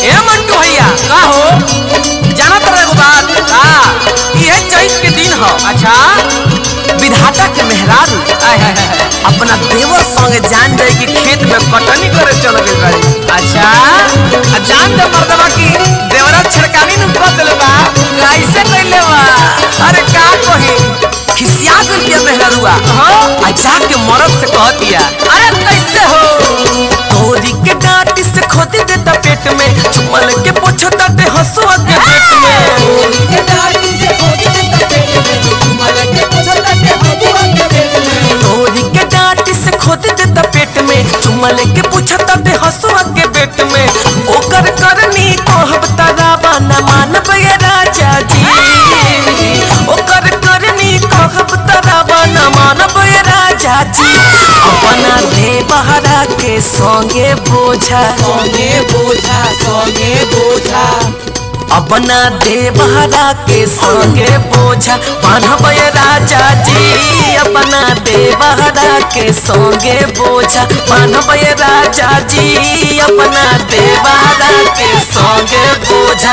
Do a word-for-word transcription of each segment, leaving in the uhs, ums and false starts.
ए मंटू भैया का हो जाना तर एगो बात का ये चैत के दिन हो। अच्छा विधाता के मेहरारू अपना देवर संगे जान जाए कि खेत में कटनी करे चल गई बाड़ी। अच्छा आ जान दे मर्दवा की देवरा छिड़कानी न कर देले बा कैसे कइले बा। अरे का कही खिसिया गइल के मेहरारूआ हां आ जाके मरद से कह दिया अरे कैसे हो तोरी के डांटी से खोदी देता पेट में चुमल के पोछता ते हंसुआ के पेट में तोरी के डांटी से खोदी देता पेट में चुमल के पोछता ते हंसुआ के पेट में तोरी के डांटी से खोदी देता पेट में चुमल के पोछता ते हंसुआ के पेट में ओकर करनी कहब तराबा न मानब ये राजा जी ओकर करनी कहब तराबा न मानब ये राजा जी अपना दे बहरा के संगे बोझा संगे बोझा संगे बोझा अपना दे बहरा के संगे बोझा बांधब ये राजा जी अपना दे बहरा के संगे बोझा बांधब ये राजा जी अपना दे बहरा के संगे बोझा।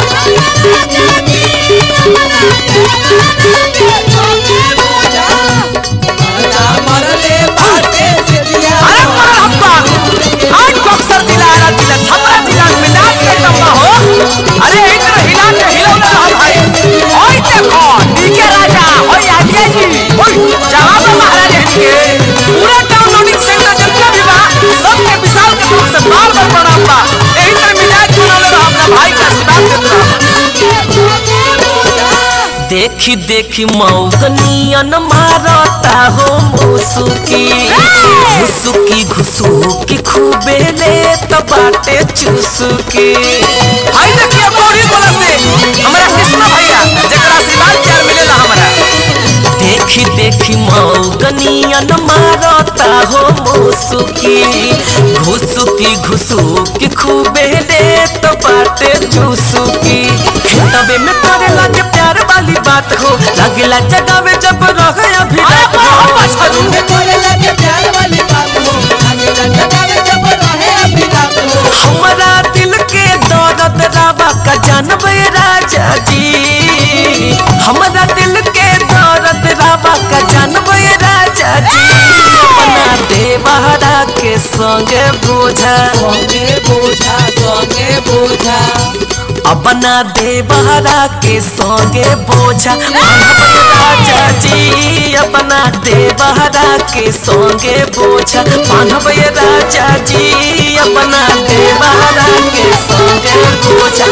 अरे इधर हिला के हिलौला रहा भाई ओए देखो डीके राजा ओए आदिया जी ओए जवाब महाराज के पूरा डाउनलोडिंग सेंटर जितना भी बा सबके विशाल के तरफ से बार बार प्रणाम बा एही तरह मिजाज बनाले रह अपना भाई का आशीर्वाद देत रह। देखी देखी मौगनियन मारता हो मुसुकी घुसुकी घुसुकी खूबे ले तो बाटे चुसुकी भाई देखिए बॉडी बोला से हमारा कृष्ण भैया जकरा आशीर्वाद प्यार मिलेला हमरा देखी देखी मौगनियन मारता हो मुसुकी घुसुकी घुसुकी खूबे ले तो बाटे चुसुकी तबे में करे लगे प्यार वाली बात हो लगेला जगावे जब रहे अभी रात हो में करे लगे प्यार वाली बात हो लगेला जगावे जब रहे अभी रात हो हमारा दिल के दर्द रावा का जानबे राजा जी हमारा दिल के दर्द रावा का जानबे राजा जी अपना देवहरा के संगे बोझा संगे बोझा संगे बोझा अपना देवहरा के संगे बोझा बांधब राजा जी अपना देवहरा के संगे बोझा बांधब राजा जी अपना देवहरा के संगे बोझा।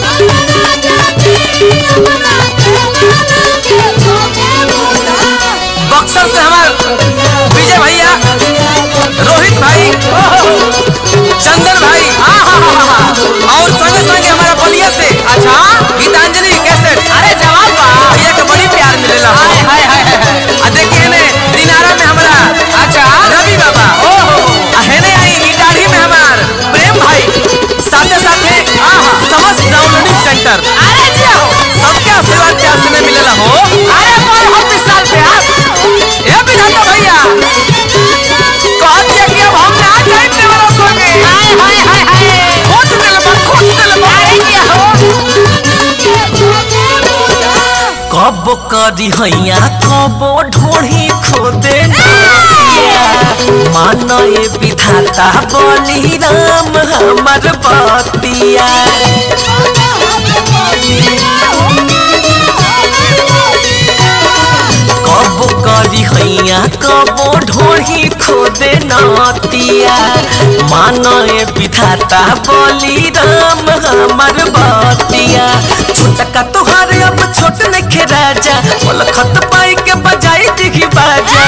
बक्सर से हमारे विजय भैया रोहित भाई चंदन भाई और संगे संगे हमारा बलिया से अच्छा गीतांजलि कैसेट अरे जवाब भैया के बड़ी प्यार मिलेला हाय हाय हाय आ देखिए ने दिनारा में हमारा अच्छा रवि बाबा ओहो हेने आई इटाढ़ी में हमार प्रेम भाई साथे साथे समस्त डाउनलोडिंग सेंटर अरे जी हो सबके आशीर्वाद प्यार से मिलेला हो अरे बोल हम विशाल प्यार ए विधाता भैया कहत जे कि अब हम ना जाए देवरा संगे हाय हाय हाय हाय खोज देले बा खोज देले बा अरे जी हो कब करी हैया कब ढोढ़ी खोदे नदिया मान ए विधाता बोली राम हमर बतिया कब करी हैया कब ढोढ़ी खोदे नदिया मान ए विधाता बोली राम हमर बतिया छोटका तोहार अब छोट नखे राजा बोल खत पाई के बजाई दिखी बाजा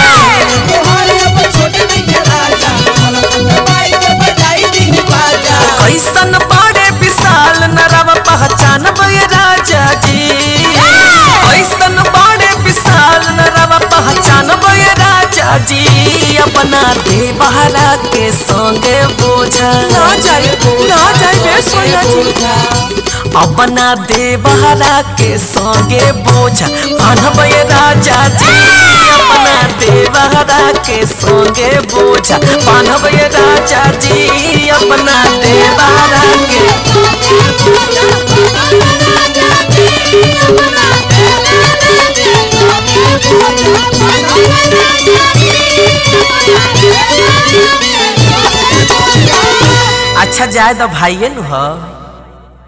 कैसन बड़े विशाल नरवा पहचान बे राजा जी कैसन बड़े विशाल नरवा पहचान बे राजा जी अपना देवहरा के संगे बोझा ना जाए ना जाए सोया जी अपना देवहरा के संगे बोझा बांधब राजा जी अपना देवहरा के संगे बोझा बांधब राजा जी अपना देवहरा के अच्छा जाए तो भाइये न हो।